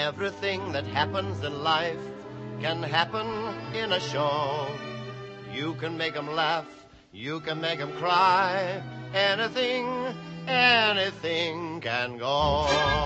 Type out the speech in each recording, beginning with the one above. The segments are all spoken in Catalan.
Everything that happens in life can happen in a show. You can make 'em laugh, you can make 'em cry. Anything can go.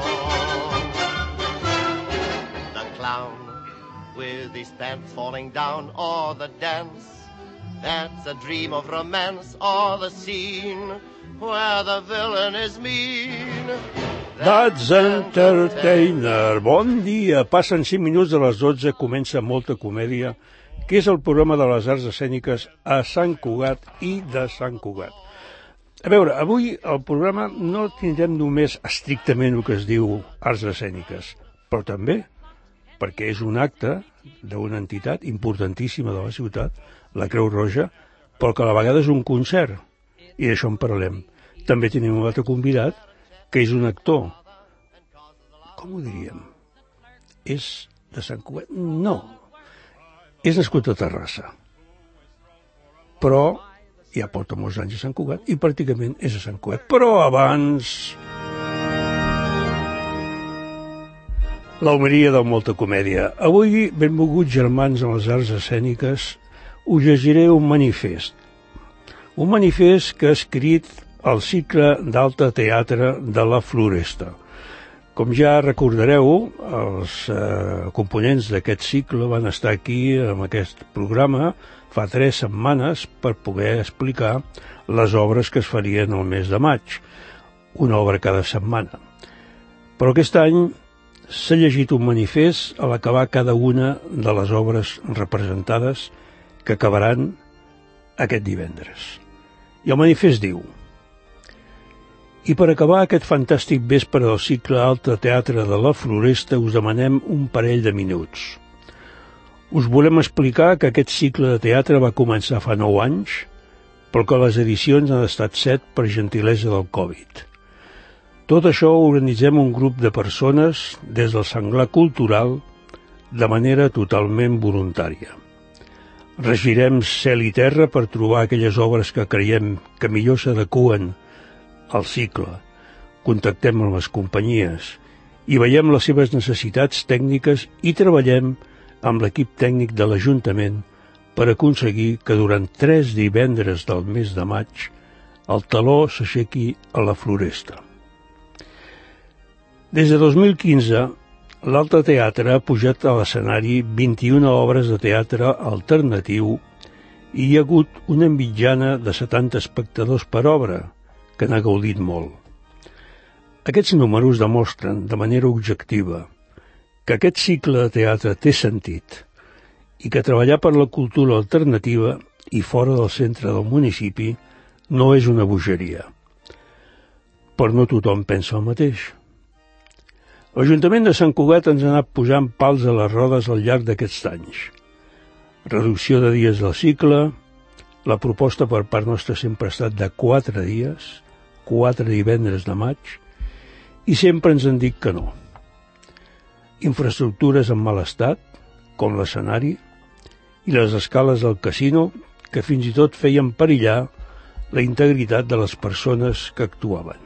The clown with his pants falling down, or the dance that's a dream of romance, or the scene where the villain is mean. That's Entertainer. Bon dia. Passen 5 minuts de les 12, comença Molta Comèdia, que és el programa de les arts escèniques a Sant Cugat i de Sant Cugat. A veure, avui al programa no tindrem només estrictament el que es diu arts escèniques, però també perquè és un acte d'una entitat importantíssima de la ciutat, la Creu Roja, però que a la vegada és un concert, i d'això en parlem. També tenim un altre convidat, que és un actor. Com ho diríem? És de Sant Cugat? No. És nascut a Terrassa. Però ja porta molts anys a Sant Cugat i pràcticament és a Sant Cugat. Però abans... L'Almeria de Molta Comèdia. Avui, benvolguts germans en les arts escèniques, us llegiré un manifest. Un manifest que ha escrit el cicle d'alta teatre de la Floresta. Com ja recordareu, els components d'aquest cicle van estar aquí en aquest programa fa 3 setmanes per poder explicar les obres que es farien el mes de maig, una obra cada setmana. Però aquest any s'ha llegit un manifest a l'acabar cada una de les obres representades que acabaran aquest divendres. I el manifest diu: i per acabar aquest fantàstic vespre del cicle Alta Teatre de la Floresta us demanem un parell de minuts. Us volem explicar que aquest cicle de teatre va començar fa 9 anys, però que les edicions han estat 7 per gentilesa del Covid. Tot això ho organitzem un grup de persones des del Senglar Cultural de manera totalment voluntària. Regirem cel i terra per trobar aquelles obres que creiem que millor s'adeqüen al cicle. Contactem amb les companyies i veiem les seves necessitats tècniques i treballem amb l'equip tècnic de l'Ajuntament per aconseguir que durant 3 divendres del mes de maig el teló s'aixequi a la Floresta. Des de 2015, l'Alta Teatre ha pujat a l'escenari 21 obres de teatre alternatiu i hi ha hagut una mitjana de 70 espectadors per obra, que n'ha gaudit molt. Aquests números demostren de manera objectiva que aquest cicle de teatre té sentit i que treballar per la cultura alternativa i fora del centre del municipi no és una bogeria. Però no tothom pensa el mateix. L'Ajuntament de Sant Cugat ens ha anat posant pals a les rodes al llarg d'aquests anys. Reducció de dies del cicle, la proposta per part nostra sempre ha estat de 4 dies, 4 divendres de maig, i sempre ens han dit que no. Infraestructures en mal estat, com l'escenari, i les escales del casino, que fins i tot feien perillar la integritat de les persones que actuaven.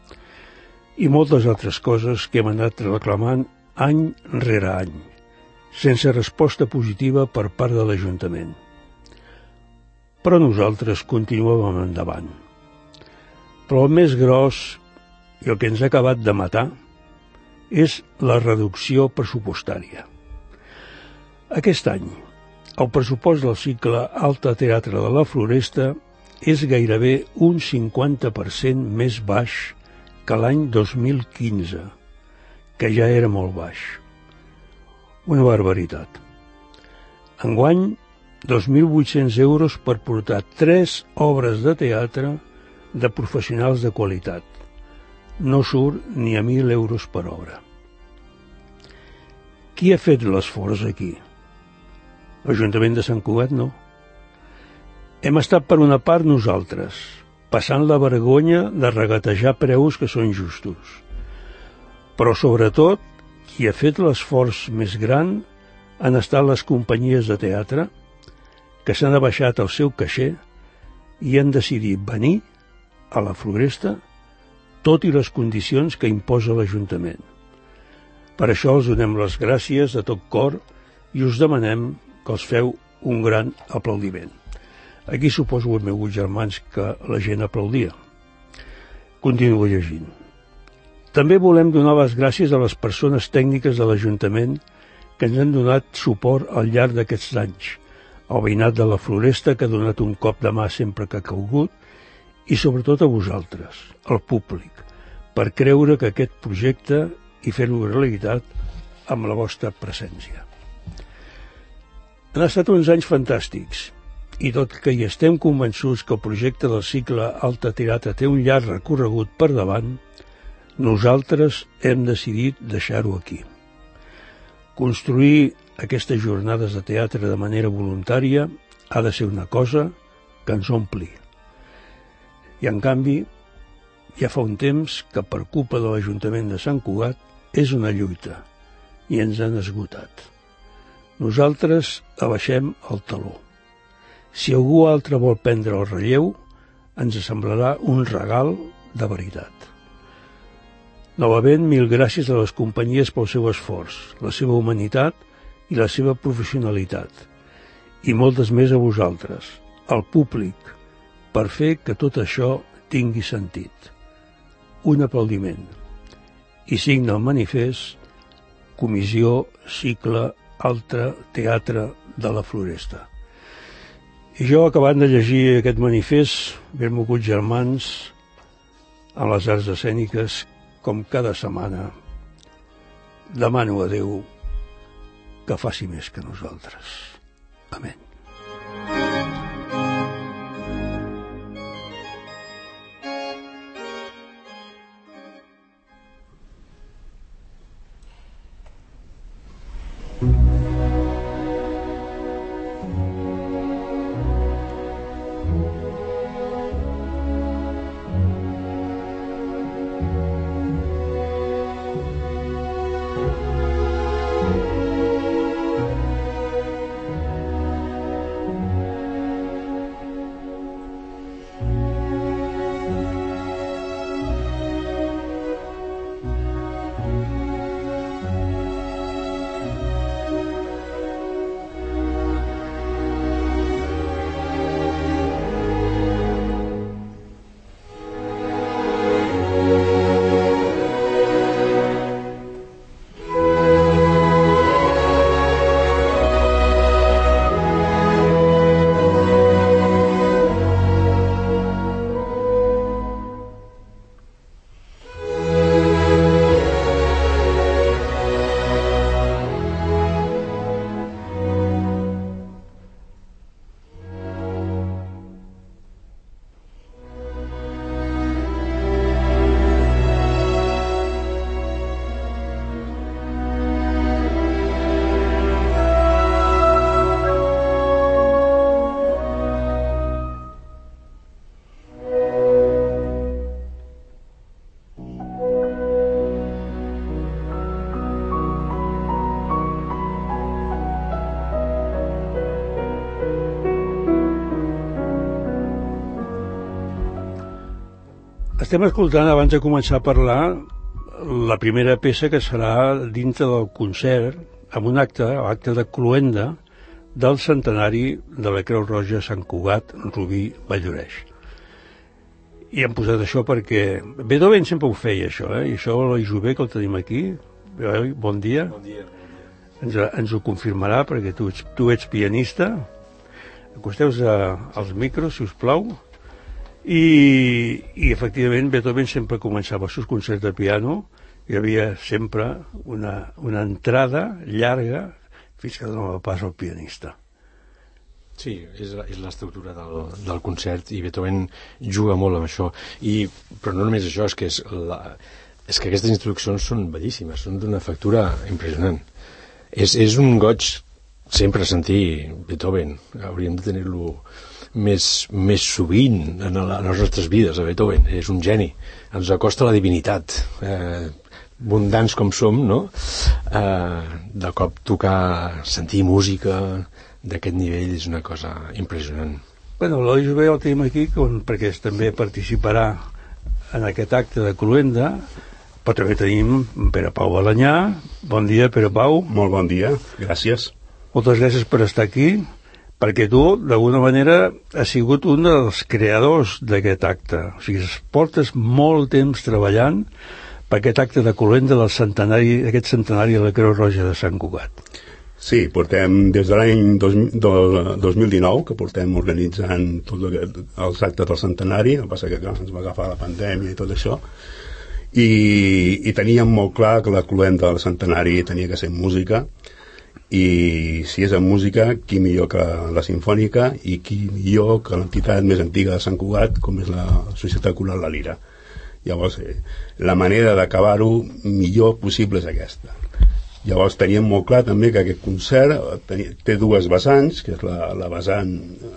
I moltes altres coses que hem anat reclamant any rere any, sense resposta positiva per part de l'Ajuntament. Però nosaltres continuem endavant. Però el més gros i el que ens ha acabat de matar és la reducció pressupostària. Aquest any, el pressupost del cicle Alta Teatre de la Floresta és gairebé un 50% més baix que l'any 2015, que ja era molt baix. Una barbaritat. Enguany, 2.800 euros per portar 3 obres de teatre de professionals de qualitat. No surt ni a 1.000 euros per obra. Qui ha fet l'esforç aquí? L'Ajuntament de Sant Cugat no. Hem estat per una part nosaltres, passant la vergonya de regatejar preus que són justos. Però, sobretot, qui ha fet l'esforç més gran han estat les companyies de teatre que s'han abaixat el seu caixer i han decidit venir a la Floresta tot i les condicions que imposa l'Ajuntament. Per això els donem les gràcies de tot cor i us demanem que els feu un gran aplaudiment. Aquí suposo, benvinguts germans, que la gent aplaudia. Continuo llegint. També volem donar les gràcies a les persones tècniques de l'Ajuntament que ens han donat suport al llarg d'aquests anys, al veïnat de la Floresta, que ha donat un cop de mà sempre que ha calgut, i sobretot a vosaltres, al públic, per creure que aquest projecte i fer-lo realitat amb la vostra presència. Han estat uns anys fantàstics, i tot que hi estem convençuts que el projecte del cicle Alta Tirata té un llarg recorregut per davant, nosaltres hem decidit deixar-ho aquí. Construir aquestes jornades de teatre de manera voluntària ha de ser una cosa que ens ompli. I en canvi, ja fa un temps que per culpa de l'Ajuntament de Sant Cugat és una lluita i ens han esgotat. Nosaltres abaixem el taló. Si algú altre vol prendre el relleu, ens semblarà un regal de veritat. Novament, mil gràcies a les companyies pel seu esforç, la seva humanitat i la seva professionalitat. I moltes més a vosaltres, al públic, per fer que tot això tingui sentit. Un aplaudiment. I signa el manifest Comissió Cicle Altre Teatre de la Floresta. I jo, acabant de llegir aquest manifest, benvolguts germans, en les arts escèniques, com cada setmana, demano a Déu que faci més que nosaltres. Amén. Estem escoltant, abans de començar a parlar, la primera peça que serà dintre del concert, amb un acte, l'acte de cloenda, del centenari de la Creu Roja Sant Cugat, Rubí Valldoreix. I hem posat això perquè Beethoven sempre ho feia, això, i això l'Eloi Jové, que el tenim aquí. Eloi, bon dia. Bon dia. Ens ho confirmarà, perquè tu ets pianista. Acosteu-vos als micros, si us plau. I efectivament Beethoven sempre començava els seus concerts de piano, hi havia sempre una entrada llarga fins que donava pas al pianista. Sí, és l'estructura del concert, i Beethoven juga molt amb això, però no només això, és que aquestes introduccions són bellíssimes, són d'una factura impressionant. És un goig sempre sentir Beethoven, hauríem de tenir-lo més sovint en les nostres vides. A Beethoven és un geni, ens acosta a la divinitat, abundants com som, no? De cop tocar, sentir música d'aquest nivell és una cosa impressionant. Bueno, l'Eloi Jové el tenim aquí perquè també participarà en aquest acte de cloenda, però també tenim Pere Pau Balanyà, Bon dia, Pere Pau. Molt bon dia, gràcies. Moltes gràcies per estar aquí, perquè tu, d'alguna manera, has sigut un dels creadors d'aquest acte. O sigui, portes molt temps treballant per aquest acte de colenda del centenari, aquest centenari de la Creu Roja de Sant Cugat. Sí, portem des de l'any 2019 que portem organitzant tots els actes del centenari, el que passa que ens va agafar la pandèmia i tot això, i teníem molt clar que la colenda del centenari tenia que ser música, i si és en música, qui millor que la Simfònica i qui millor que l'entitat més antiga de Sant Cugat, com és la Societat Coral La Lira. Llavors, la manera d'acabar-ho millor possible és aquesta. Llavors teníem molt clar també que aquest concert té dues vessants, que és la vessant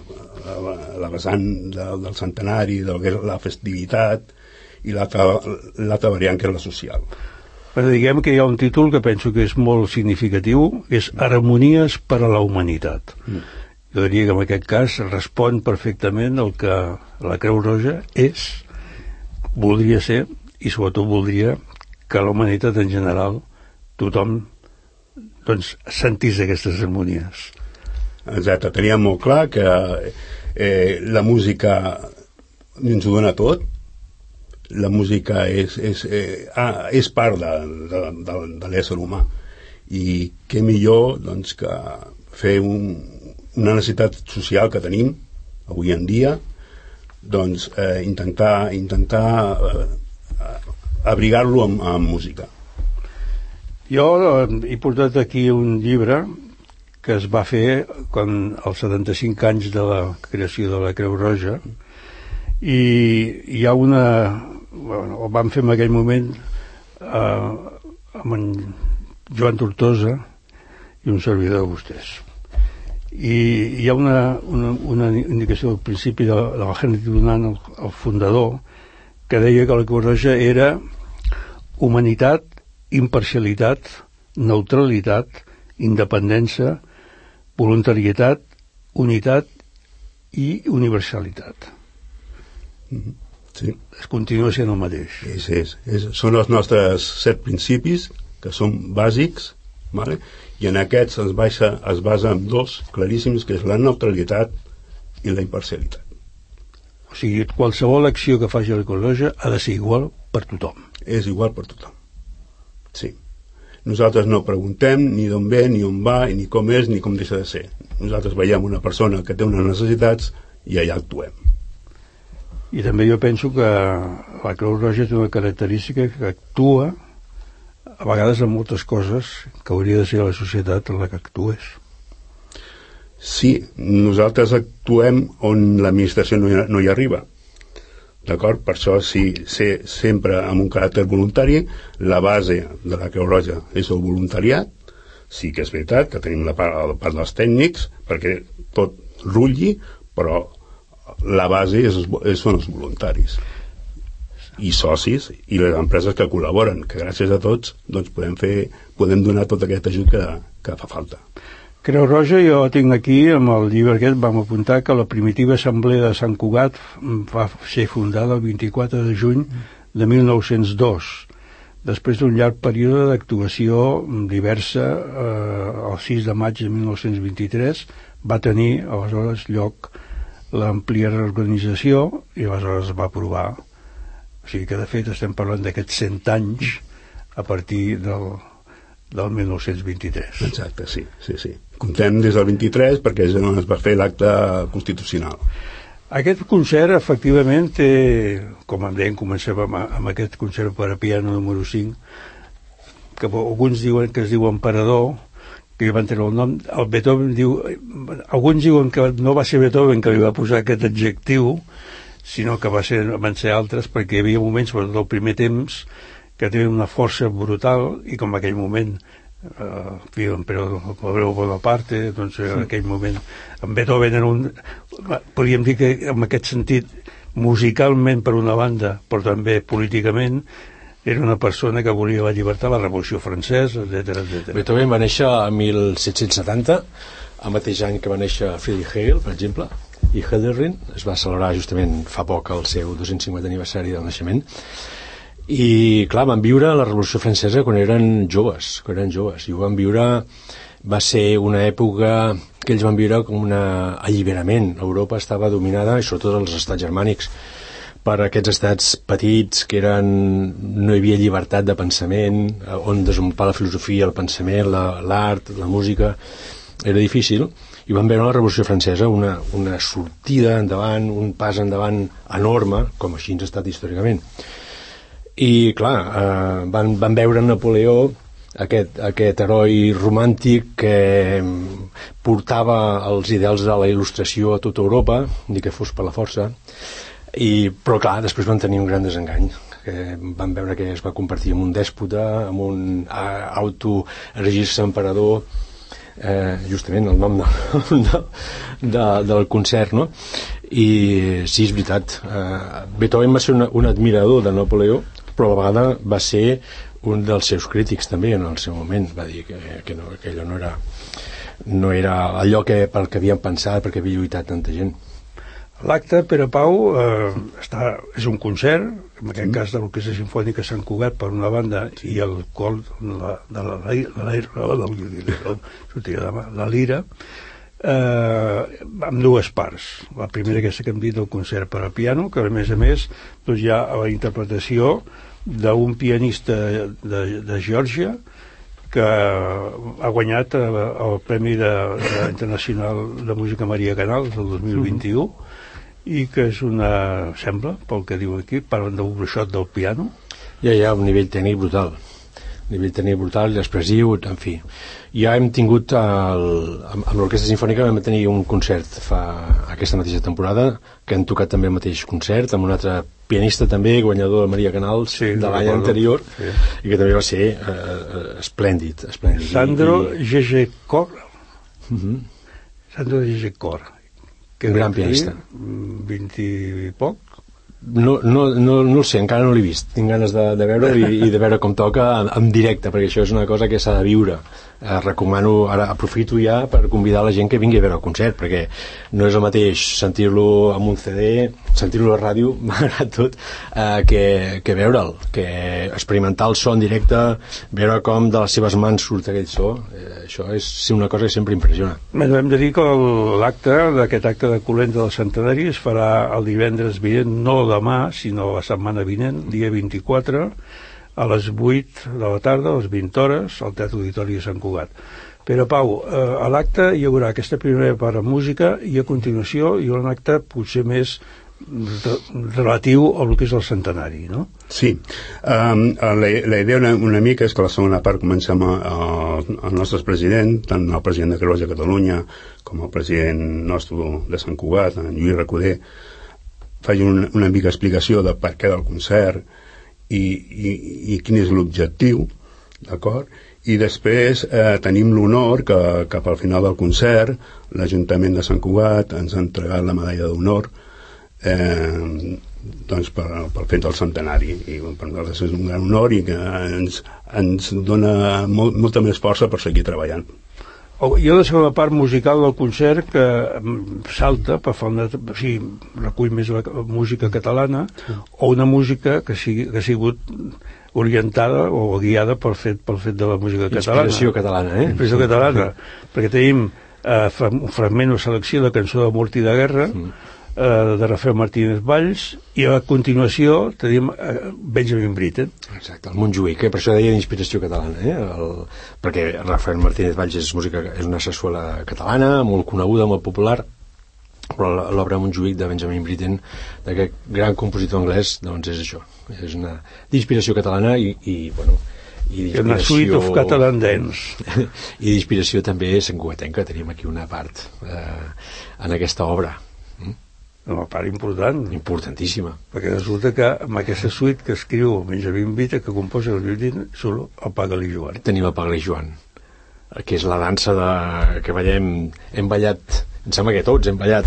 del centenari, de la festivitat, i l'altra variant, que és la social. Però diguem que hi ha un títol que penso que és molt significatiu, és Harmonies per a la Humanitat. Jo diria que en aquest cas respon perfectament el que la Creu Roja és, voldria ser, i sobretot voldria que la humanitat en general, tothom doncs sentís aquestes harmonies. Exacte, teníem molt clar que la música ens ho dona tot. La música és part de l'ésser humà, i què millor doncs, que fer una necessitat social que tenim avui en dia, doncs intentar abrigar-lo amb música. Jo he portat aquí un llibre que es va fer quan els 75 anys de la creació de la Creu Roja, i hi ha ho vam fer en aquell moment amb en Joan Tortosa i un servidor de vostès, i hi ha una indicació al principi de l'Henry Dunant, el fundador, que deia que la Creu Roja era humanitat, imparcialitat, neutralitat, independència, voluntarietat, unitat i universalitat. Sí. Es continua sent el mateix. Són els nostres 7 principis, que són bàsics, vale? I en aquests es basa en 2 claríssims, que és la neutralitat i la imparcialitat. O sigui, qualsevol acció que faci la Creu Roja ha de ser igual per tothom. És igual per tothom. Sí. Nosaltres no preguntem ni d'on ve, ni on va, ni com és, ni com deixa de ser. Nosaltres veiem una persona que té unes necessitats i allà actuem. I també jo penso que la Creu Roja té una característica que actua a vegades en moltes coses que hauria de ser la societat en la que actués. Sí, nosaltres actuem on l'administració no hi arriba. D'acord? Per això sí, sempre amb un caràcter voluntari. La base de la Creu Roja és el voluntariat. Sí que és veritat que tenim la part dels tècnics perquè tot rutlli, però la base són els voluntaris i socis i les empreses que col·laboren, que gràcies a tots doncs podem donar tot aquest ajut que fa falta. Creu Roja, jo tinc aquí, amb el llibre aquest, vam apuntar que la primitiva assemblea de Sant Cugat va ser fundada el 24 de juny de 1902. Després d'un llarg període d'actuació diversa, el 6 de maig de 1923 va tenir aleshores lloc l'àmplia reorganització i aleshores es va aprovar. O sigui que de fet estem parlant d'aquests 100 anys a partir del 1923. Exacte, sí. Comptem des del 23 perquè és on es va fer l'acte constitucional. Aquest concert, efectivament, té, com em deien, comencem amb aquest concert per a piano número 5, que alguns diuen que es diu Emperador, que li van treure el nom. El Beethoven diu... Alguns diuen que no va ser Beethoven que li va posar aquest adjectiu, sinó que van ser altres, perquè hi havia moments, sobretot el primer temps, que tenen una força brutal, i com en aquell moment l'Emperador Bonaparte, doncs en aquell moment en Beethoven era podríem dir que en aquest sentit musicalment per una banda, però també políticament era una persona que volia la llibertat, la Revolució Francesa, etc. Beethoven va néixer en 1770, el mateix any que va néixer Friedrich Hegel, per exemple, i Hölderlin. Es va celebrar justament fa poc el seu 250 aniversari del naixement. I, clar, van viure la Revolució Francesa quan eren joves, i ho van viure, va ser una època que ells van viure com un alliberament. Europa estava dominada, i sobretot els estats germànics, per aquests estats petits que no hi havia llibertat de pensament, on desenvolupar la filosofia, el pensament, l'art, la música, era difícil, i van veure la Revolució Francesa una sortida endavant, un pas endavant enorme, com així ens ha estat històricament. I clar, van veure en Napoleó aquest heroi romàntic que portava els ideals de la il·lustració a tota Europa, ni que fos per la força, però clar, després van tenir un gran desengany, que van veure que es va convertir en un dèspota, en un auto-erigir-se emperador, justament el nom del concert, no? I sí, és veritat, Beethoven va ser un admirador de Napoleó, però a la vegada va ser un dels seus crítics també en el seu moment. Va dir que allò no era allò pel que havien pensat, perquè havia lluitat tanta gent. L'acte, Pere Pau, és un concert, en aquest cas de l'Orquestra Simfònica Sant Cugat per una banda, i el cor de la lira, amb dues parts. La primera, aquesta que hem dit, del concert per a piano, que a més doncs hi ha la interpretació d'un pianista de Geòrgia que ha guanyat el Premi Internacional de Música Maria Canals del 2021, i que és sembla, pel que diu aquí, parlen d'un bruixot del piano. Ja hi ha un nivell tècnic brutal, i expressiu, en fi. Ja hem tingut, amb l'Orquestra Simfònica vam tenir un concert aquesta mateixa temporada, que han tocat també el mateix concert, amb un altre pianista també, guanyador de Maria Canals, de l'any anterior, i que també va ser esplèndid. Sandro Gegekor. Sandro Gegekor. Un gran pianista. 20 i poc. No el sé, encara no l'he vist. Tinc ganes de veure'l i de veure com toca en directe, perquè això és una cosa que s'ha de viure. Recomano, ara aprofito ja per convidar la gent que vingui a veure el concert, perquè no és el mateix sentir-lo amb un CD, sentir-lo a la ràdio, malgrat tot, que veure'l, que experimentar el so en directe, veure com de les seves mans surt aquell so, això és una cosa que sempre impressiona. Hem de dir que aquest acte de Colenda del Centenari es farà el divendres vinent, no demà, sinó la setmana vinent, dia 24, a les 8 de la tarda, a les 20 hores, al Teatre Auditori de Sant Cugat. Però, Pau, a l'acte hi haurà aquesta primera part de música i a continuació hi haurà un acte potser més relatiu al que és el centenari, no? Sí. La idea una mica és que la segona part comencem el nostre president, tant el president de Creuers de Catalunya com el president nostre de Sant Cugat, en Lluís Recoder, faci una mica explicació de per què del concert i quin és l'objectiu, d'acord? I després tenim l'honor que cap al final del concert l'Ajuntament de Sant Cugat ens ha entregat la medalla d'honor doncs pel fet del centenari, i per nosaltres és un gran honor i que ens dona molta més força per seguir treballant. Hi ha la segona part musical del concert que salta per fer recull més la música catalana, o una música que ha sigut orientada o guiada pel fet de la música catalana. Inspiració catalana, Inspiració catalana, perquè tenim un fragment o selecció de Cançó de mort i de guerra, de Rafael Martínez Valls, i a continuació tenim Benjamin Britten. Exacte, el Montjuïc, per això deia d'inspiració catalana, perquè Rafael Martínez Valls és una sarsuela catalana, molt coneguda, molt popular, però l'obra Montjuïc de Benjamin Britten, d'aquest gran compositor anglès, doncs és això, és una d'inspiració catalana i una suite of Catalan dance. I d'inspiració també santcugatenca, tenim aquí una part en aquesta obra. Una part important. Importantíssima. Perquè resulta que amb aquesta suite que escriu Benjamin Britten, que composa el Britten, surt el Pagal i Joan. Tenim el Pagal i Joan, que és la dansa que ballem, hem ballat, em sembla que tots hem ballat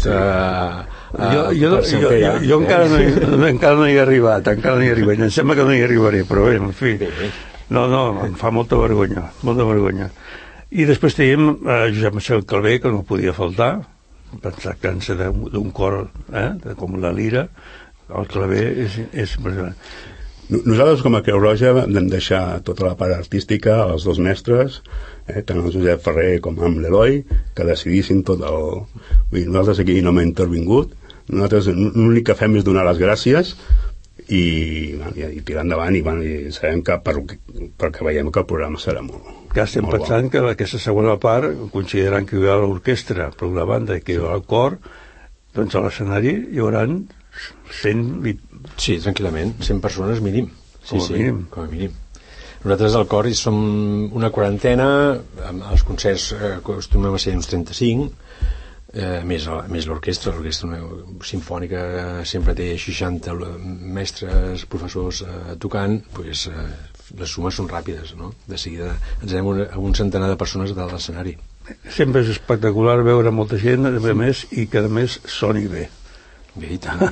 jo encara no hi he arribat, em sembla que no hi arribaré, però bé, en fi, no, em fa molta vergonya. I després tenim Josep Marcel Calvé, que no podia faltar, tractant-se d'un cor com la lira, el claver és impressionant. Nosaltres, com a Creu Roja, vam deixar tota la part artística als dos mestres, tant el Josep Ferrer com amb l'Eloi, que decidissin tot el... Vull dir, nosaltres aquí no hem intervingut, nosaltres l'únic que fem és donar les gràcies i tirar endavant, i sabem que perquè veiem que el programa serà molt... Que estem pensant que aquesta segona part, considerant que hi haurà l'orquestra per una banda i que hi haurà el cor, doncs a l'escenari hi haurà 100... Sí, tranquil·lament, 100 persones mínim. Com a mínim. Nosaltres al cor som una quarantena, els concerts acostumem a ser uns 35, més l'orquestra simfònica sinfònica té 60 mestres, professors tocant, doncs les sumes són ràpides, no? De seguida ens anem a un centenar de persones a l'escenari. Sempre és espectacular veure molta gent, a més, i que a més soni bé. Bé, i tant.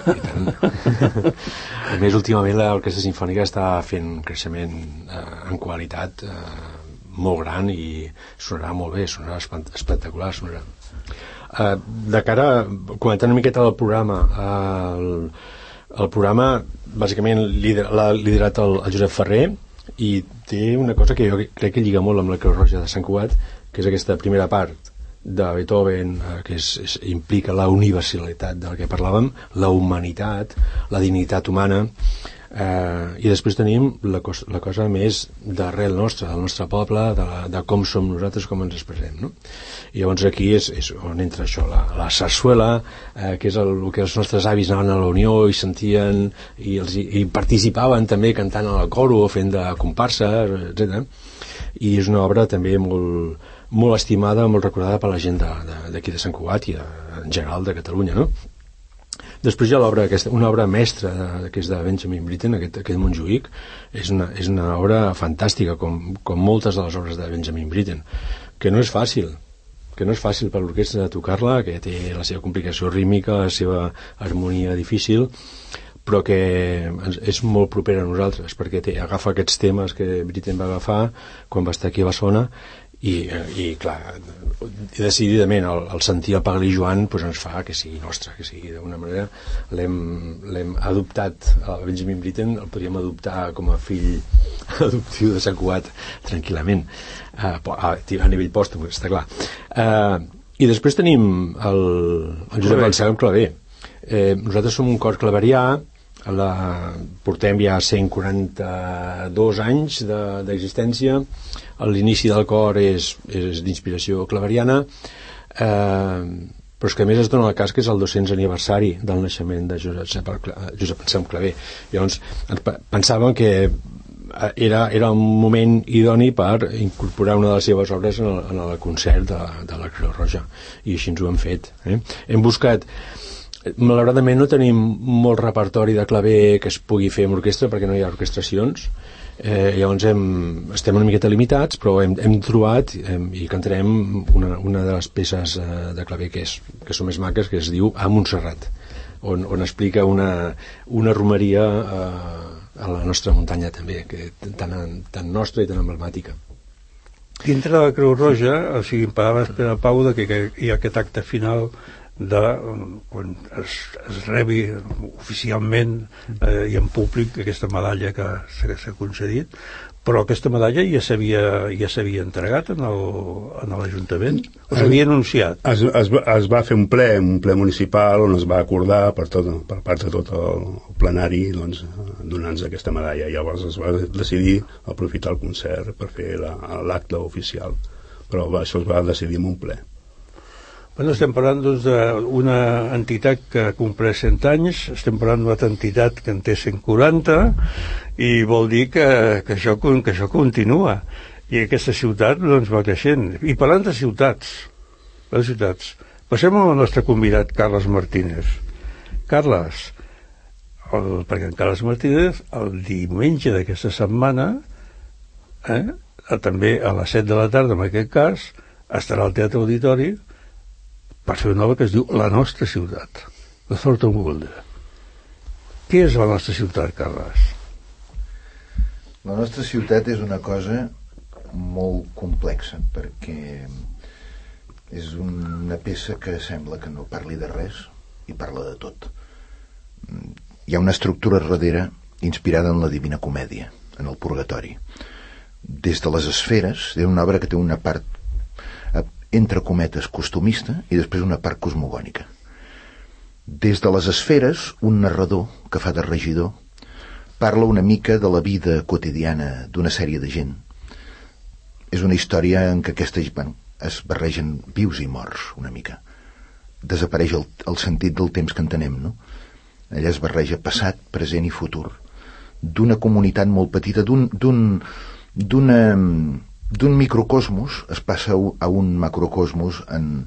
A més, últimament l'orquestra sinfònica està fent un creixement en qualitat molt gran i sonarà molt bé, sonarà espectacular, sonarà. De cara, comentant una miqueta del programa, el programa bàsicament l'ha liderat el Josep Ferrer, i té una cosa que jo crec que lliga molt amb la Creu Roja de Sant Cugat, que és aquesta primera part de Beethoven, que implica la universalitat del que parlàvem, la humanitat, la dignitat humana, i després tenim la cosa més d'arrel nostra, del nostre poble, de com som nosaltres, com ens expressem, no? I llavors aquí és on entra això, la sarsuela, que és el que els nostres avis anaven a la Unió i sentien i participaven també cantant al coro, fent de comparsa, etc. I és una obra també molt estimada, molt recordada per la gent d'aquí de Sant Cugat i en general de Catalunya, no? Després hi ha l'obra, una obra mestra que és de Benjamin Britten, aquest Montjuïc, és una obra fantàstica, com moltes de les obres de Benjamin Britten, que no és fàcil per l'orquestra tocar-la, que té la seva complicació rítmica, la seva harmonia difícil, però que és molt propera a nosaltres, perquè agafa aquests temes que Britten va agafar quan va estar aquí a Barcelona, i clar, decididament el sentir el Pagli Joan doncs ens fa que sigui nostre, que sigui d'una manera l'hem adoptat, el Benjamin Britten el podríem adoptar com a fill adoptiu de Sant Cugat tranquil·lament, a nivell pòstum, està clar. I després tenim el Josep Anselm Clavé. Nosaltres som un cor claverià, portem ja 142 anys d'existència. L'inici del cor és d'inspiració claveriana, però és que a més es dona el cas que és el 200 aniversari del naixement de Josep Anselm Clavé. Llavors pensàvem que era un moment idoni per incorporar una de les seves obres en el concert de la Creu Roja, i així ens ho hem fet. Hem buscat, malauradament no tenim molt repertori de claver que es pugui fer amb orquestra perquè no hi ha orquestracions, llavors estem una miqueta limitats, però hem trobat i cantarem una de les peces de claver que són més maques, que es diu A Montserrat, on explica una romeria a la nostra muntanya també, que tan nostra i tan emblemàtica. Dintre de la Creu Roja, o sigui, em parlaves, Pere Pau, que hi ha aquest acte final quan es rebi oficialment i en públic aquesta medalla que s'ha concedit, però aquesta medalla ja s'havia entregat en l'Ajuntament, o s'havia anunciat? Es va fer un ple municipal on es va acordar per part de tot el plenari donar-nos aquesta medalla. Llavors es va decidir aprofitar el concert per fer l'acte oficial, però això es va decidir en un ple. Bueno, estem parlant d'una entitat que compleix 100 anys, estem parlant d'una altra entitat que en té 140, i vol dir que això continua, i aquesta ciutat doncs va creixent. I parlant de ciutats, passem al nostre convidat Carles Martínez. Carles, perquè en Carles Martínez el diumenge d'aquesta setmana, també a les 7 de la tarda en aquest cas, estarà al Teatre Auditori per fer una obra que es diu La nostra ciutat, de Thornton Wilder. Què és la nostra ciutat, Carles? La nostra ciutat és una cosa molt complexa, perquè és una peça que sembla que no parli de res i parla de tot. Hi ha una estructura darrere inspirada en la Divina Comèdia, en el Purgatori. Des de les esferes, és una obra que té una part, entre cometes, costumista i després una part cosmogònica. Des de les esferes, un narrador que fa de regidor parla una mica de la vida quotidiana d'una sèrie de gent. És una història en què es barregen vius i morts, una mica. Desapareix el sentit del temps que entenem, no? Allà es barreja passat, present i futur. D'una comunitat molt petita, d'un microcosmos es passa a un macrocosmos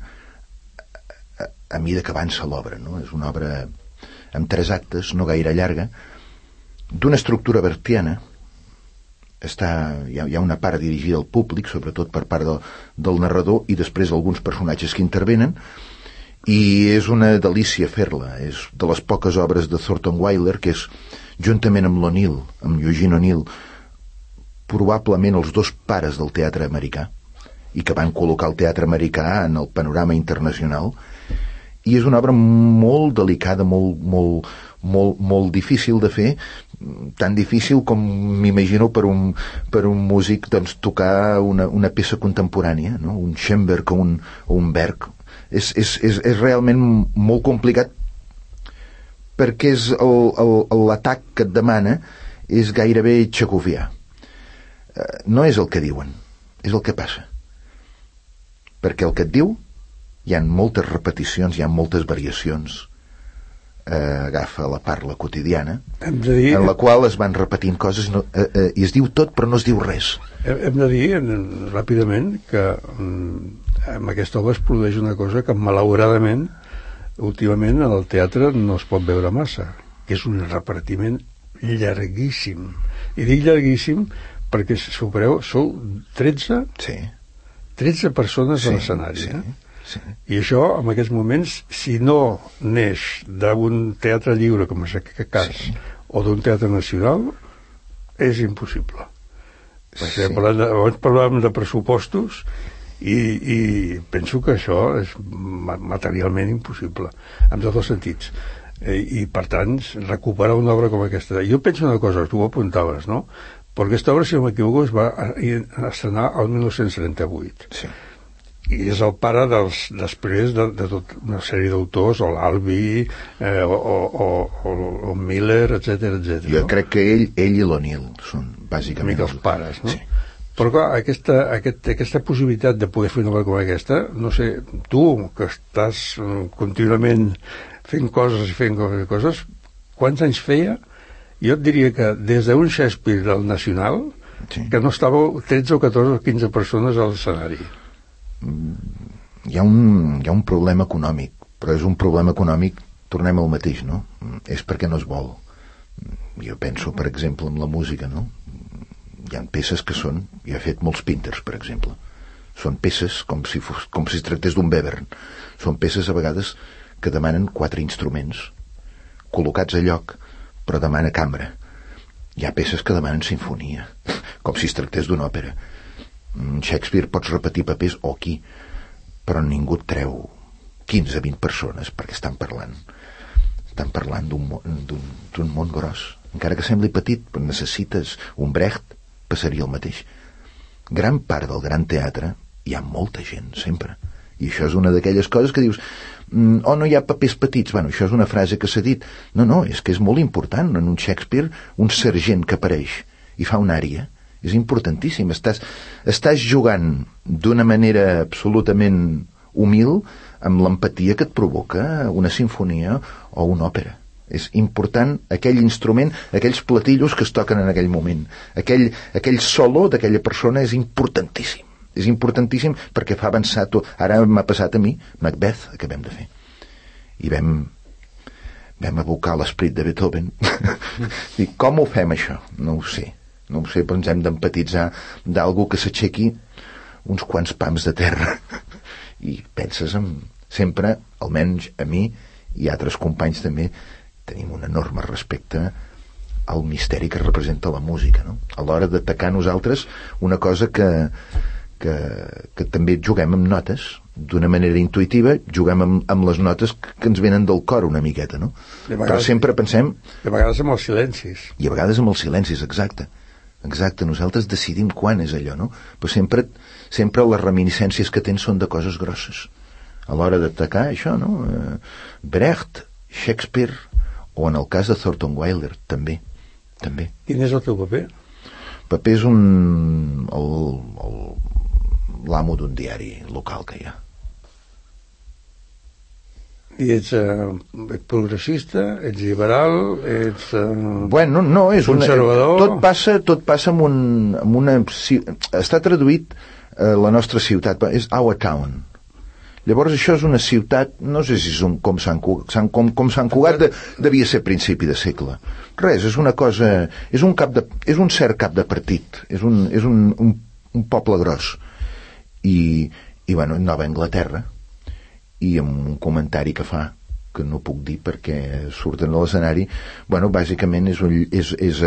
a mida que avança l'obra, no? És una obra amb 3 actes, no gaire llarga, d'una estructura bertiana. Hi ha una part dirigida al públic, sobretot per part del narrador, i després alguns personatges que intervenen, i és una delícia fer-la. És de les poques obres de Thornton Wilder que és, juntament amb l'O'Neill, amb Eugene O'Neill, probablement els 2 pares del teatre americà, i que van col·locar el teatre americà en el panorama internacional. I és una obra molt delicada, molt difícil de fer, tan difícil com m'imagino per un músic, doncs, tocar una peça contemporània, no? Un Schoenberg o un Berg. És realment molt complicat, perquè l'atac que et demana és gairebé txecovià. No és el que diuen, és el que passa. Perquè el que et diu, hi ha moltes repeticions, hi ha moltes variacions. Agafa la parla quotidiana, en la qual es van repetint coses, i es diu tot però no es diu res. Hem de dir ràpidament que amb aquesta obra es produeix una cosa que malauradament últimament al teatre no es pot veure massa, que és un repartiment llarguíssim. I dic llarguíssim perquè, supereu, sou 13 persones a l'escenari, Sí. I això, en aquests moments, si no neix d'un teatre lliure, com és aquest cas, o d'un teatre nacional, és impossible. Perquè abans parlàvem de pressupostos i penso que això és materialment impossible, en tots els sentits. I, per tant, recuperar una obra com aquesta. Jo penso una cosa, tu ho apuntaves, no? Perquè aquesta obra, si no m'equivoco, es va estrenar el 1938. Sí. I és el pare després de tota una sèrie d'autors, o l'Albi, o Miller, etc. Jo crec que ell i l'O'Neill són bàsicament els pares, no? Sí. Però clar, aquesta possibilitat de poder fer una obra com aquesta, no sé, tu que estàs contínuament fent coses, quants anys feia? Jo et diria que des d'un Shakespeare del Nacional, que no estàveu 13 o 14 o 15 persones a l'escenari. Hi ha un problema econòmic, però és un problema econòmic, tornem al mateix, no? És perquè no es vol. Jo penso, per exemple, en la música, no? Hi ha peces que són, jo he fet molts Pinters, per exemple, són peces com si es tractés d'un Webern, són peces a vegades que demanen 4 instruments col·locats a lloc, però demana cambra. Hi ha peces que demanen sinfonia, com si es tractés d'una òpera. Shakespeare pots repetir papers o aquí, però ningú et treu 15-20 persones perquè estan parlant d'un món gros, encara que sembli petit, però necessites un Brecht, passaria el mateix. Gran part del gran teatre hi ha molta gent, sempre, i això és una d'aquelles coses que dius no hi ha papers petits. Bueno, això és una frase que s'ha dit. No, és que és molt important. En un Shakespeare, un sergent que apareix i fa una ària és importantíssim. Estàs jugant d'una manera absolutament humil amb l'empatia que et provoca una sinfonia o una òpera. És important aquell instrument, aquells platillos que es toquen en aquell moment. Aquell solo d'aquella persona és importantíssim. És importantíssim perquè fa avançar tot. Ara m'ha passat a mi Macbeth, acabem de fer. I vam evocar l'esperit de Beethoven. I com ho fem, això? No ho sé, però ens hem d'empatitzar d'algú que s'aixequi uns quants pams de terra. I penses sempre, almenys a mi i altres companys també, tenim un enorme respecte al misteri que representa la música, no? A l'hora d'atacar nosaltres una cosa que també juguem amb notes, d'una manera intuïtiva, juguem amb les notes que ens venen del cor una miqueta, no? Però sempre pensem... De vegades amb els silencis. I a vegades amb els silencis, exacte. Exacte, nosaltres decidim quan és allò, no? Però sempre les reminiscències que tens són de coses grosses. A l'hora d'atacar això, no? Brecht, Shakespeare, o en el cas de Thornton Wilder, també. Quin és el teu paper? Paper és l'amo d'un diari local que hi ha. I ets progressista, ets liberal, ets bueno, no, és conservador... Tot passa amb una... Està traduït la nostra ciutat, és Our Town. Llavors això és una ciutat, no sé si són com Sant Cugat devia ser principi de segle. Res, és una cosa... És un cert cap de partit, és un poble gros. I bueno, Nova Anglaterra, i amb un comentari que fa, que no puc dir perquè surten a l'escenari, bueno, bàsicament és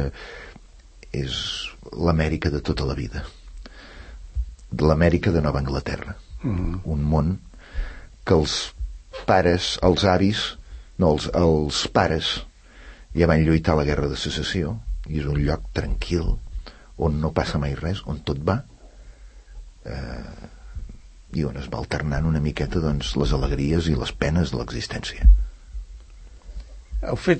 l'Amèrica de tota la vida. L'Amèrica de Nova Anglaterra. Un món que els pares, els avis, no, els pares ja van lluitar a la guerra de secessió, i és un lloc tranquil, on no passa mai res, on tot va, i on es va alternant una miqueta, doncs, les alegries i les penes de l'existència. Heu fet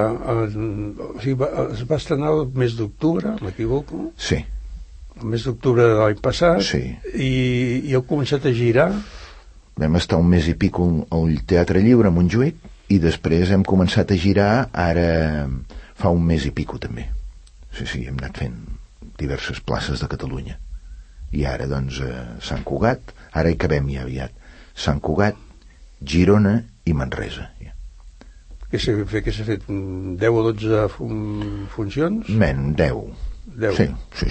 es va estrenar el mes d'octubre, m'equivoco? Sí. El mes d'octubre de l'any passat. Sí. I heu començat a girar. Vam estar un mes i pico al Teatre Lliure a Montjuïc, i després hem començat a girar ara fa un mes i pico també. Sí, hem anat fent diverses places de Catalunya. I ara doncs Sant Cugat, ara hi acabem ja aviat, Sant Cugat, Girona i Manresa. Què s'ha fet? 10 o 12 funcions? 10. Sí.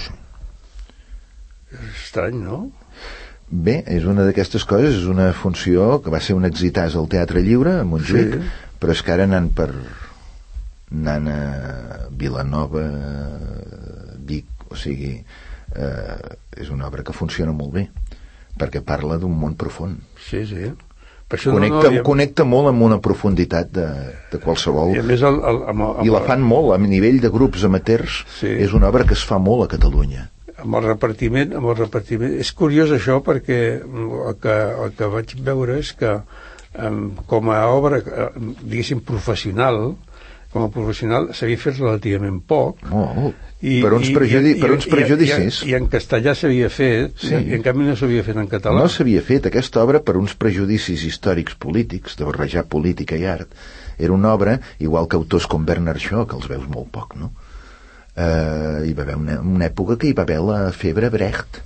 És estrany, no? Bé, és una d'aquestes coses, és una funció que va ser un exitàs al Teatre Lliure a Montjuïc, sí. Però és que ara anant a Vilanova, Vic, o sigui, és una obra que funciona molt bé, perquè parla d'un món profund. Sí. Per això connecta molt amb una profunditat de qualsevol. I a més i la fan molt a nivell de grups amateurs. Sí. És una obra que es fa molt a Catalunya. Amb el repartiment és curiós això, perquè el que vaig veure és que com a obra diguéssim professional s'havia fet relativament poc. Per uns prejudicis. I en castellà s'havia fet, sí. I en canvi no s'havia fet en català. No s'havia fet aquesta obra per uns prejudicis històrics polítics, de barrejar política i art. Era una obra, igual que autors com Bernard Shaw, que els veus molt poc, no? Hi va haver una època que hi va haver la febre Brecht.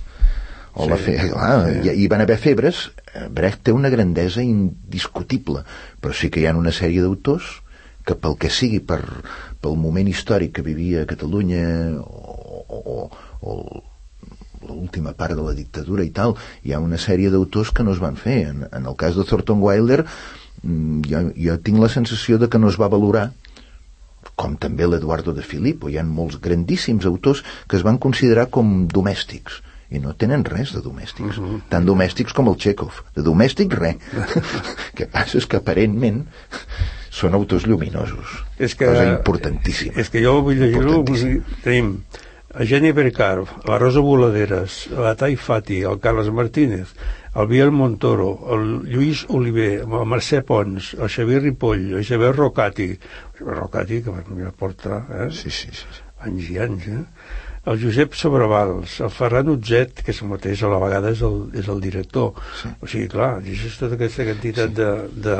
Hi van haver febres. Brecht té una grandesa indiscutible, però sí que hi ha una sèrie d'autors que pel que sigui, pel moment històric que vivia Catalunya o l'última part de la dictadura i tal, hi ha una sèrie d'autors que no es van fer. En el cas de Thornton Wilder jo tinc la sensació de que no es va valorar, com també l'Eduardo de Filippo. Hi ha molts grandíssims autors que es van considerar com domèstics i no tenen res de domèstics, tan domèstics com el Chekhov. De domèstic res. El que passa és que aparentment són autors lluminosos. Cosa importantíssima. És que jo vull llegir-ho. Tenim a Jenny Bercarv, la Rosa Boladeres, la Tai Fati, el Carles Martínez, el Biel Montoro, el Lluís Oliver, el Mercè Pons, el Xavier Ripoll, el Xavier Rocati, que ja porta anys i anys, el Josep Sobrevals, el Ferran Utzet, que és el mateix, a la vegada és el director. Sí. O sigui, clar, és tota aquesta quantitat de...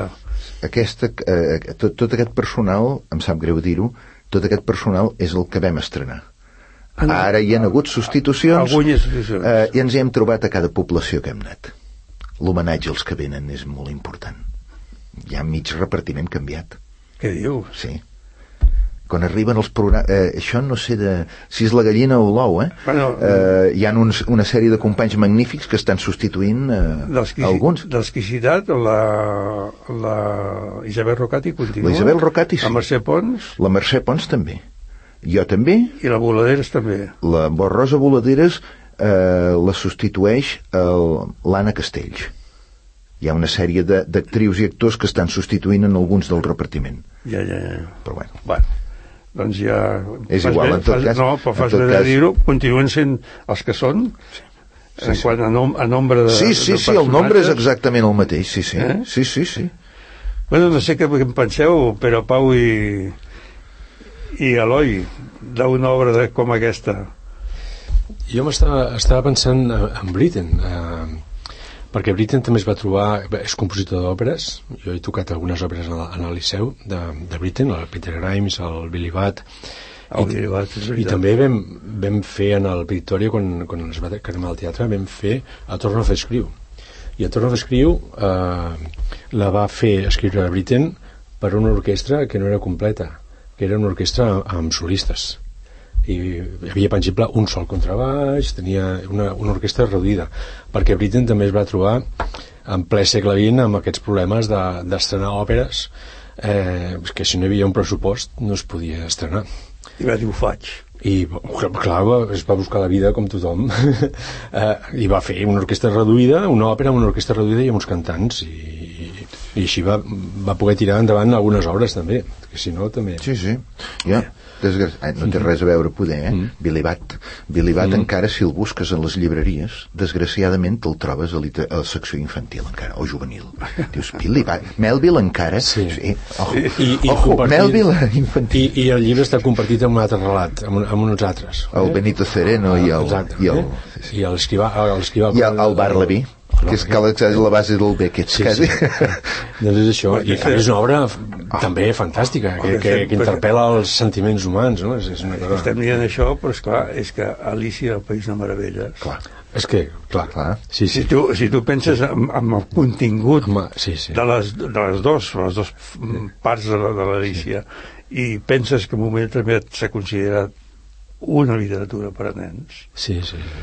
Tot aquest personal, em sap greu dir-ho, tot aquest personal és el que vam estrenar. Ara hi ha hagut substitucions i ens hi hem trobat a cada població que hem anat. L'homenatge als que venen és molt important. Hi ha mig repartiment canviat. Què dius? Sí. Quan arriben els programes... això no sé si és la gallina o l'ou, hi ha una sèrie de companys magnífics que estan substituint alguns. L'exquisitat, la Isabel Rocati continua. La Isabel Rocati, sí. La Mercè Pons. La Mercè Pons també. Jo també. I la Boladeres també. La Rosa Boladeres la substitueix l'Anna Castells. hi ha una sèrie d'actrius i actors que estan substituint en alguns del repartiment. Ja. Però bueno. Doncs ja... És igual, en tot cas... No, però fas bé de dir-ho, continuen sent els que són, en quant a nombre de personatges. Sí, el nombre és exactament el mateix, sí. Sí. Bueno, no sé què en penseu, Pere Pau i Eloi, d'una obra com aquesta. Jo estava pensant en Britten, perquè Britten també es va trobar, és compositor d'òperes, jo he tocat algunes òperes en el Liceu de Britten, el Peter Grimes, el Billy Budd, i també vam fer en el Victòria, quan ens va quedar al teatre, vam fer a Turn of the Screw, i a Turn of the Screw la va fer escriure a Britten per una orquestra que no era completa, que era una orquestra amb solistes, i hi havia, per exemple, un sol contrabaix, tenia una orquestra reduïda, perquè Britten també es va trobar en ple segle XX amb aquests problemes d'estrenar òperes, que si no hi havia un pressupost no es podia estrenar. I va dir, ho faig. I clar, es va buscar la vida com tothom i va fer una orquestra reduïda, una òpera amb una orquestra reduïda i amb uns cantants, i així va poder tirar endavant algunes obres també, que si no també... Sí, ja. No té res a veure poder, Billy Budd encara, si el busques en les llibreries, desgraciadament te'l trobes a la secció infantil encara, o juvenil. Dius, Billy Budd, Melville encara, Melville infantil. I el llibre està compartit amb un altre relat, amb uns altres. El Benito Cereno i l'escrivà i el Bartleby, que és la base del Beckett. Sí. Doncs és això, i és una obra també fantàstica, que interpel·la els sentiments humans, no? És una cosa... Estem dient això, però esclar, és que Alicia al País de Meravelles... Clar. És que, clar. Sí. Si tu penses en el contingut de les dues parts de l'Alicia, i penses que en un moment també s'ha considerat una literatura per a nens... Sí.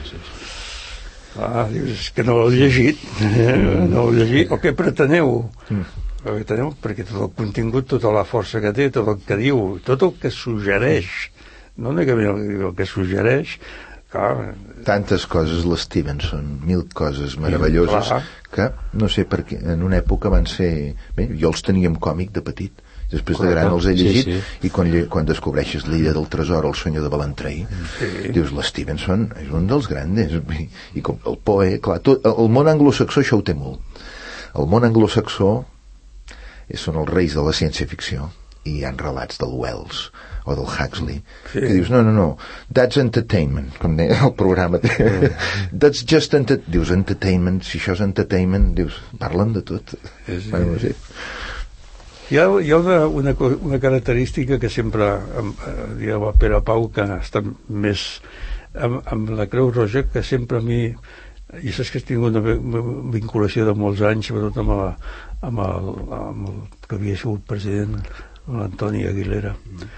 Dius, és que no l'heu llegit, o què preteneu? Perquè tot el contingut, tota la força que té, tot el que diu, tot el que suggereix, no únicament el que suggereix, clar... Tantes coses, l'Stevenson, 1000 coses meravelloses, que no sé per què, en una època van ser... Bé, jo els tenia en còmic de petit, després de gran els he llegit, i quan descobreixes l'Illa del Tresor, El senyor de Ballantrae, dius, l'Stevenson és un dels grandes, i com el Poe, clar, el món anglosaxó això ho té molt. El món anglosaxó són els reis de la ciència-ficció, i hi ha relats del Wells o del Huxley, que dius, no, that's entertainment, com deia el programa, that's just dius, entertainment, si això és entertainment, dius, parlen de tot. Bueno, sí. Hi ha una característica que sempre diu el Pere Pau, que ha estat més amb la Creu Roja, que sempre a mi, i saps que he tingut una vinculació de molts anys, sobretot amb el que havia sigut president, l'Antoni Aguilera,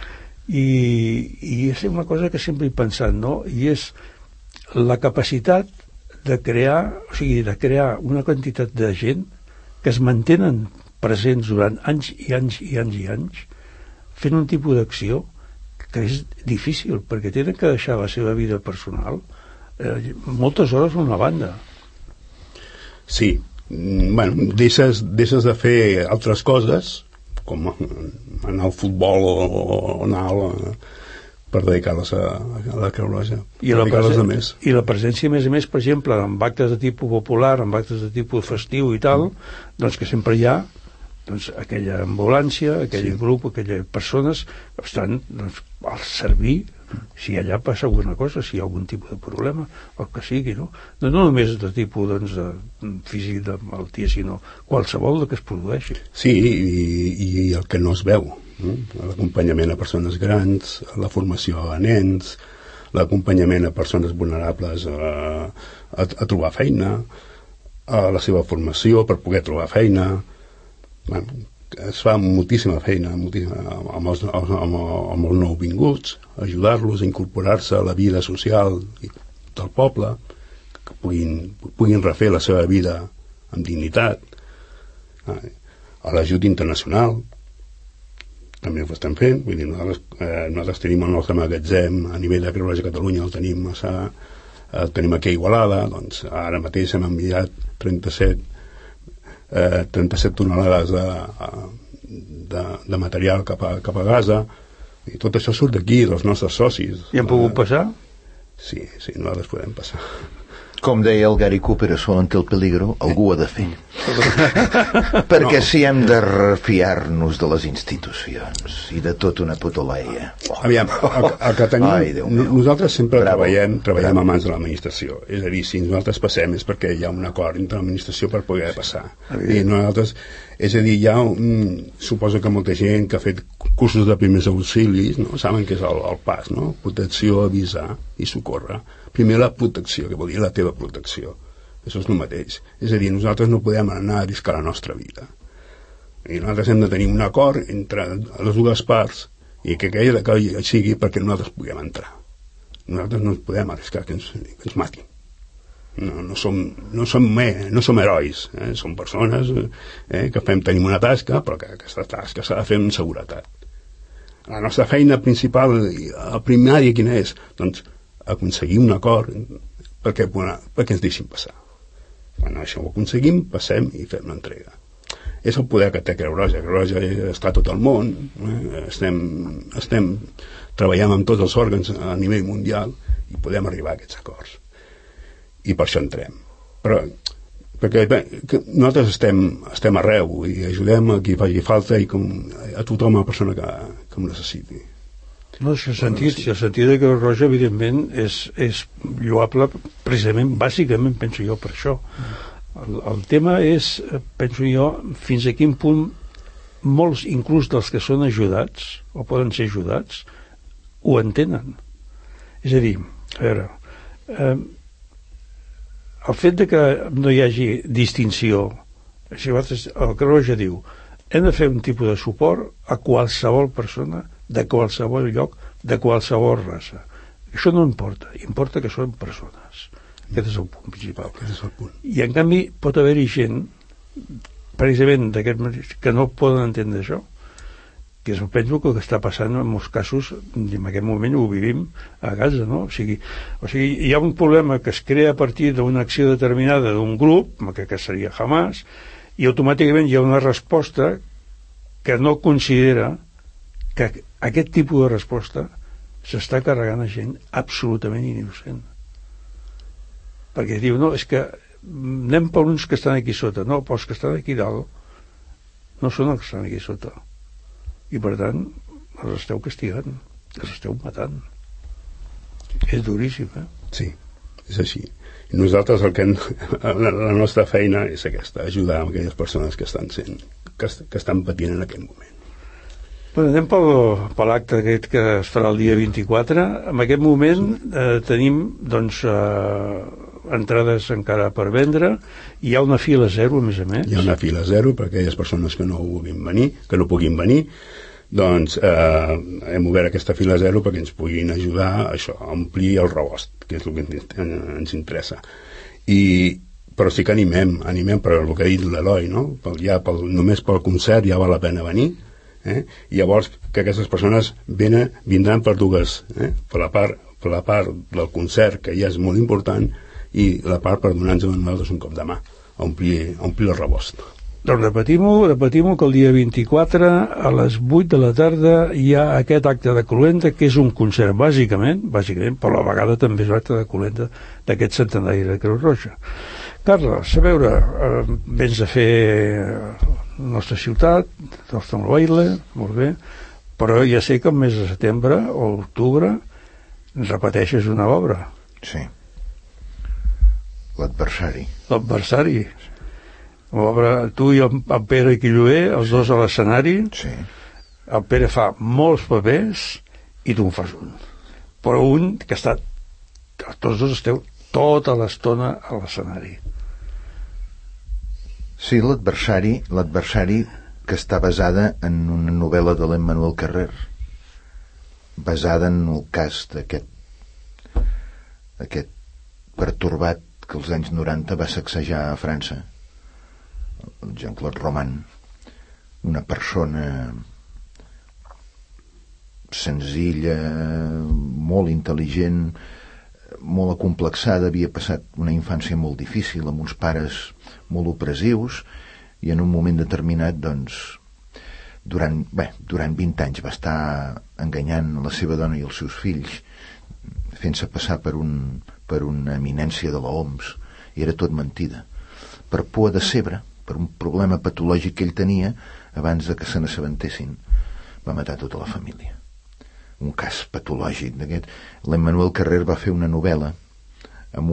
i és una cosa que sempre he pensat, no? I és la capacitat de crear una quantitat de gent que es mantenen presents durant anys i anys i anys i anys, fent un tipus d'acció que és difícil, perquè tenen que deixar la seva vida personal moltes hores a una banda. Sí, bueno, deixes de fer altres coses, com anar al futbol o anar per dedicar-les a la Creu Roja, i la presència, a més, per exemple, amb actes de tipus popular, amb actes de tipus festiu i tal, doncs que sempre hi ha aquella ambulància, aquell grup, aquelles persones que estan al servir si allà passa alguna cosa, si hi ha algun tipus de problema, el que sigui, no? No només de tipus de físic de malaltia, sinó qualsevol que es produeixi. Sí, i el que no es veu, no? L'acompanyament a persones grans, la formació a nens, l'acompanyament a persones vulnerables a trobar feina, a la seva formació per poder trobar feina. Bueno, es fa moltíssima feina amb els nouvinguts, ajudar-los a incorporar-se a la vida social del poble, que puguin refer la seva vida amb dignitat. A l'ajut internacional també ho estem fent, vull dir, nosaltres tenim el nostre magatzem a nivell de Creu Roja Catalunya, el tenim aquí a Igualada, doncs ara mateix hem enviat 37 37 tonelades de material cap a Gaza, i tot això surt d'aquí, dels nostres socis. I han pogut passar? Sí, nosaltres podem passar. Com deia el Gary Cooper a Sol ante el peligro, algú ho ha de fer. Perquè si hem de refiar-nos de les institucions i de tota una putoleia. Aviam, el que tenim, nosaltres sempre treballem a mans de l'administració. És a dir, si nosaltres passem és perquè hi ha un acord entre l'administració per poder passar. I nosaltres, és a dir, suposo que molta gent que ha fet cursos de primers auxilis, no? Saben què és el pas, no? Protecció, avisar i socórrer. Primer la protecció, que vol dir la teva protecció. Això és el mateix. És a dir, nosaltres no podem anar a arriscar la nostra vida. I nosaltres hem de tenir un acord entre les dues parts i que aquella sigui perquè nosaltres puguem entrar. Nosaltres no podem arriscar que ens matin. No som herois, som persones que tenim una tasca, però que aquesta tasca s'ha de fer amb seguretat. La nostra feina principal, la primària, quina és? Doncs aconseguir un acord perquè ens deixin passar. Quan això ho aconseguim, passem i fem l'entrega. És el poder que té Creu Roja. Creu Roja està a tot el món, estem treballant amb tots els òrgans a nivell mundial i podem arribar a aquests acords. I per això entrem. Perquè nosaltres estem arreu i ajudem a qui faci falta i a tothom, a la persona que ho necessiti. No, si el sentit de Creu Roja, evidentment, és lloable, precisament, bàsicament, penso jo, per això. El tema és, penso jo, fins a quin punt molts, inclús dels que són ajudats, o poden ser ajudats, ho entenen. És a dir, a veure, el fet de que no hi hagi distinció, el Creu Roja diu, hem de fer un tipus de suport a qualsevol persona de qualsevol lloc, de qualsevol raça. Això no importa que són persones. Aquest és el punt principal. I en canvi pot haver-hi gent, precisament que no poden entendre això, que penso que està passant en molts casos, en aquest moment ho vivim a Gaza, no? O sigui, hi ha un problema que es crea a partir d'una acció determinada d'un grup, que seria Hamas, i automàticament hi ha una resposta que no considera que aquest tipus de resposta s'està carregant a gent absolutament innocent. Perquè diu, no, és que anem per uns que estan aquí sota. No, però els que estan aquí dalt no són els que estan aquí sota. I per tant, els esteu castigant, els esteu matant. És duríssim, Sí, és així. I nosaltres la nostra feina és aquesta, ajudar aquelles persones que estan patint en aquest moment. Anem per l'acte aquest que es farà el dia 24. En aquest moment tenim doncs entrades encara per vendre. Hi ha una fila zero, a més a més. Hi ha una fila zero per aquelles persones que no puguin venir. Doncs hem obert aquesta fila zero perquè ens puguin ajudar a omplir el rebost, que és el que ens interessa. Però sí que animem per el que ha dit l'Eloi, no? Només pel concert ja val la pena venir. I llavors que aquestes persones vindran per dues, per la part del concert, que ja és molt important, i la part per donar-nos a nosaltres un cop de mà, a omplir el rebost. Doncs repetim-ho que el dia 24 a les 8 de la tarda hi ha aquest acte de Colenda, que és un concert bàsicament, però a la vegada també és l'acte de Colenda d'aquest centenari de Creu Roja. Carles, a veure, vens a fer la nostra ciutat, Baile, molt bé, però ja sé que el mes de setembre o octubre repeteixes una obra. Sí. L'adversari. L'obra, tu i el Pere Quilloé, els dos a l'escenari. Sí. El Pere fa molts papers i tu en fas un. Però un que tots dos esteu tota l'estona a l'escenari. Sí, l'adversari que està basada en una novel·la de l'Emmanuel Carrer, basada en el cas d'aquest pertorbat que als anys 90 va sacsejar a França, el Jean-Claude Roman, una persona senzilla, molt intel·ligent, molt acomplexada, havia passat una infància molt difícil amb uns pares molt opressius i en un moment determinat, doncs, durant 20 anys va estar enganyant la seva dona i els seus fills, fent-se passar per una eminència de l'OMS, i era tot mentida. Per por a decebre, per un problema patològic que ell tenia, abans de que se n'assabentessin, va matar tota la família. Un cas patològic d'aquest. L'Emmanuel Carrer va fer una novel·la amb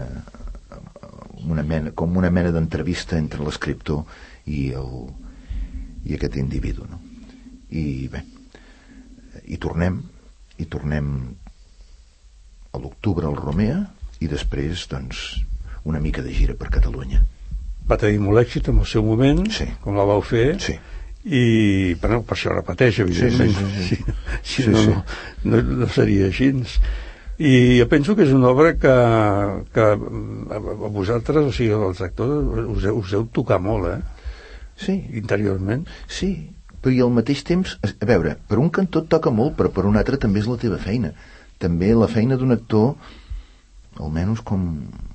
una mena d'entrevista entre l'escriptor i aquest individu, no? I bé, hi tornem a l'octubre al Romea, i després, doncs, una mica de gira per Catalunya. Va tenir molt èxit en el seu moment, sí, com la vau fer, sí, i bueno, per això repeteix, evidentment. Sí. Si no seria així. I jo penso que és una obra que a vosaltres, o sigui, els actors, us heu tocat molt, sí, interiorment. Sí, però i al mateix temps, a veure, per un cantó et toca molt, però per un altre també és la teva feina. També la feina d'un actor, almenys com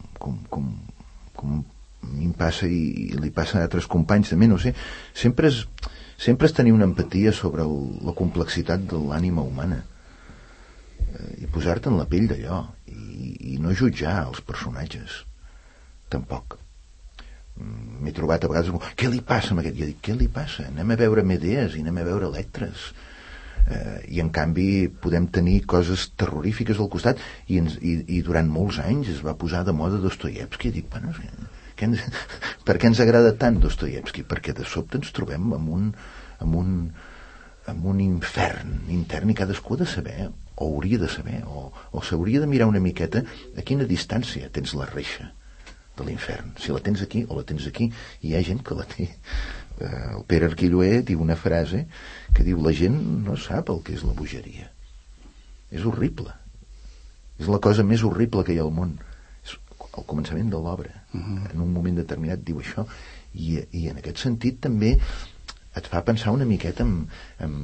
a mi em passa i li passa a altres companys també, no sé, sempre és tenir una empatia sobre la complexitat de l'ànima humana, i posar-te en la pell d'allò, i no jutjar els personatges tampoc. M'he trobat a vegades, què li passa amb aquest? Jo dic, què li passa? Anem a veure Medees i anem a veure Electres, i en canvi podem tenir coses terrorífiques al costat, i durant molts anys es va posar de moda Dostoievski. Dic, bueno, per què ens agrada tant Dostoievski? Perquè de sobte ens trobem amb un infern intern, i cadascú ha de saber, o hauria de saber, o s'hauria de mirar una miqueta a quina distància tens la reixa de l'infern, si la tens aquí o la tens aquí. I hi ha gent que la té. El Pere Arquilloé diu una frase que diu: la gent no sap el que és la bogeria, és horrible, és la cosa més horrible que hi ha al món. És al començament de l'obra, en un moment determinat diu això, i en aquest sentit també et fa pensar una miqueta en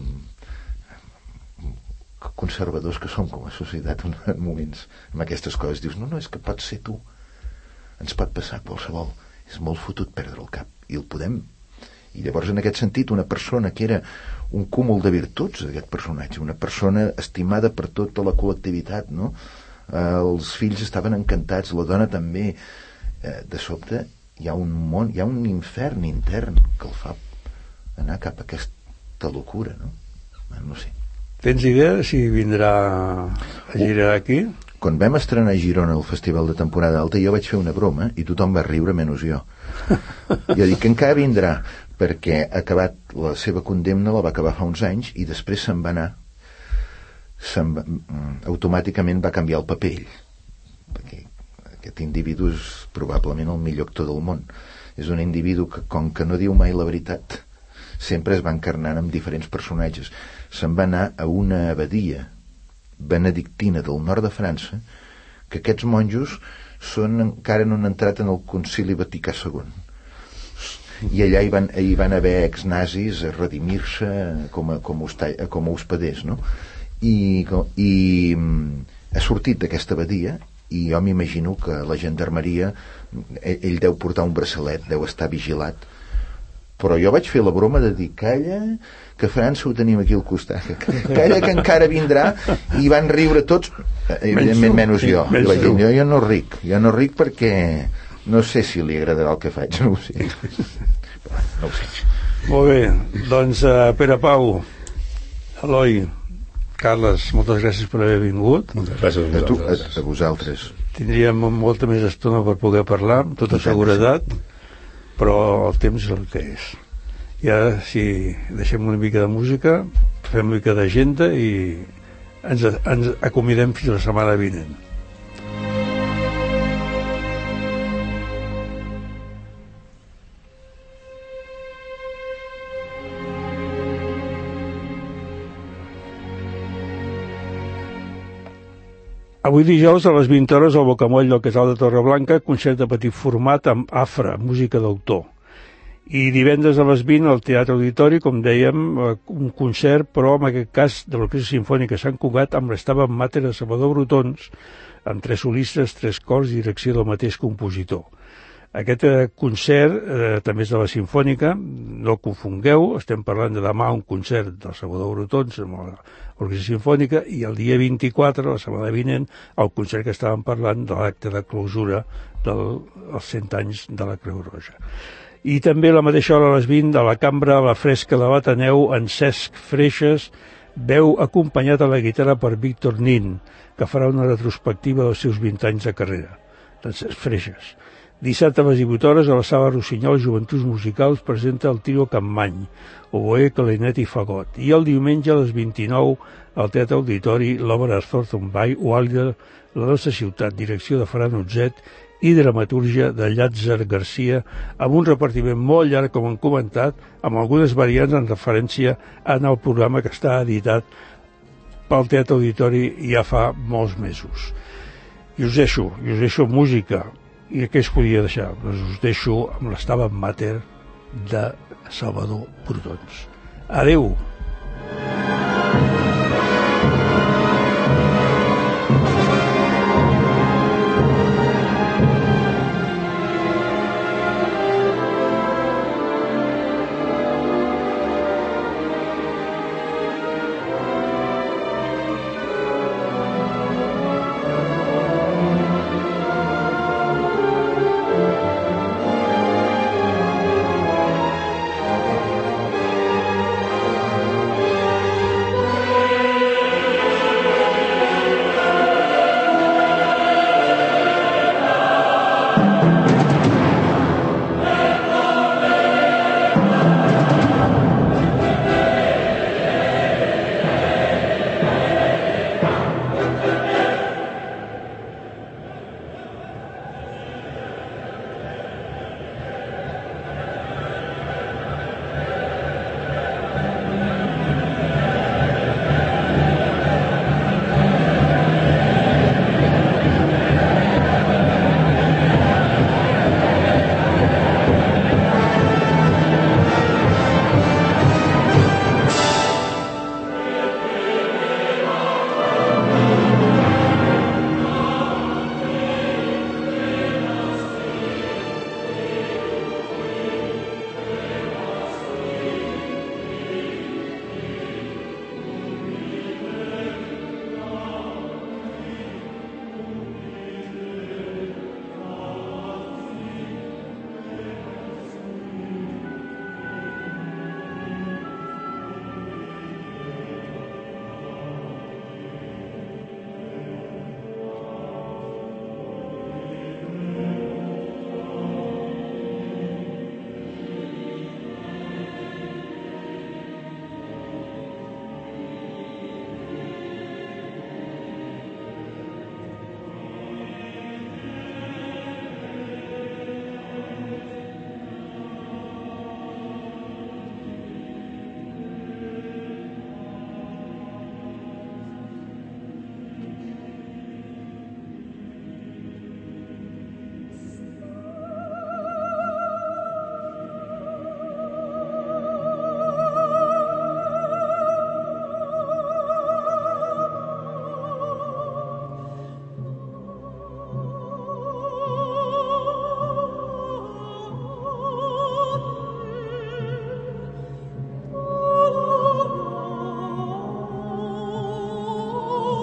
conservadors que som com a societat en moments, amb aquestes coses. Dius, no, és que pot ser tu, ens pot passar qualsevol, és molt fotut perdre el cap, i el podem. I llavors, en aquest sentit, una persona que era un cúmul de virtuts, aquest personatge, una persona estimada per tota la col·lectivitat, no? Els fills estaven encantats, la dona també. De sobte hi ha un món, hi ha un infern intern que el fa anar cap a aquesta locura, no? No sé. Tens idea de si vindrà a girar aquí? Quan vam estrenar a Girona el Festival de Temporada Alta, jo vaig fer una broma i tothom va riure menys jo. Jo dic que encara vindrà, perquè acabat la seva condemna, la va acabar fa uns anys, i després se'n va anar, automàticament va canviar el paper ell, perquè aquest individu és probablement el millor actor del món. És un individu que, com que no diu mai la veritat, sempre es va encarnant amb diferents personatges. Se'n va anar a una abadia benedictina del nord de França, que aquests monjos encara no han entrat en el Concili Vaticà II, i allà hi van haver ex-nazis a redimir-se com a hospeders, no? I ha sortit d'aquesta abadia, i jo m'imagino que la gendarmeria, ell deu portar un braçalet, deu estar vigilat, però jo vaig fer la broma de dir, calla, que França ho tenim aquí al costat, calla que encara vindrà, i van riure tots, evidentment menys jo. Jo vaig dir, jo no ric perquè no sé si li agradarà el que faig, no ho sé. No ho sé. Molt bé, doncs Pere Pau, Eloi, Carles, moltes gràcies per haver vingut. Moltes gràcies a vosaltres. Tindríem molta més estona per poder parlar, amb tota seguretat, però el temps és el que és. I ara, si deixem una mica de música, fem una mica d'agenda i ens acomidem fins la setmana vinent. Avui dijous a les 20 hores al Bocamoll del Casal de Torreblanca, concert de petit format amb Afra, música d'autor. I divendres a les 20 al Teatre Auditori, com dèiem, un concert, però en aquest cas de l'Orquestra Simfònica Sant Cugat, amb l'Estava Mater de Salvador Brotons, amb 3 solistes, 3 cors i direcció del mateix compositor. Aquest concert també és de la Simfònica, no el confongueu, estem parlant de demà un concert del Salvador Brotons amb l'Orquestra Simfònica i el dia 24, la setmana vinent, el concert que estàvem parlant de l'acte de clausura dels 100 anys de la Creu Roja. I també a la mateixa hora a les 20 a la Cambra La Fresca de l'Ateneu, en Cesc Freixes, veu acompanyat a la guitarra per Víctor Nin, que farà una retrospectiva dels seus 20 anys de carrera, d'en Cesc Freixes. Dissabte a les 18 hores a la Sala Rossinyol Joventuts Musicals presenta el trio Campmany, oboè, clarinet i fagot. I el diumenge a les 29 al Teatre Auditori l'obra Thornton Bay, Wilder, La nostra ciutat, direcció de Ferran Utzet i dramaturgia de Llàtzer Garcia, amb un repartiment molt llarg, com hem comentat, amb algunes variants en referència en el programa que està editat pel Teatre Auditori ja fa molts mesos. I us deixo música. I què es podia deixar? Doncs us deixo amb l'Stabat Mater de Salvador Brotons. Adeu!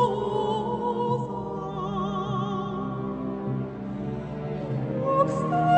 Obstacle